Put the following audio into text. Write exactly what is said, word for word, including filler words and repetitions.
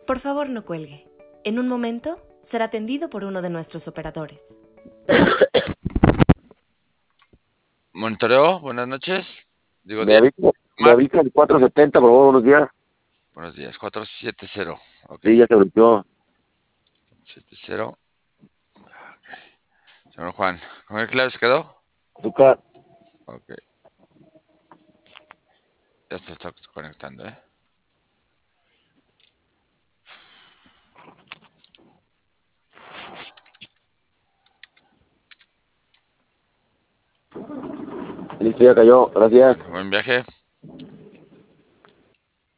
Por favor, no cuelgue. En un momento será atendido por uno de nuestros operadores. Monitoreo, buenas noches. Digo, Me día. aviso, me Mar. avisa el cuatrocientos setenta, por favor, buenos días. Buenos días, cuatrocientos setenta. Ok. Sí, ya se bloqueó. setenta. Ok. Señor Juan, ¿con qué clave se quedó? Azúcar. Ok. Ya se está conectando, ¿eh? Listo, ya cayó. Gracias. Bueno, buen viaje.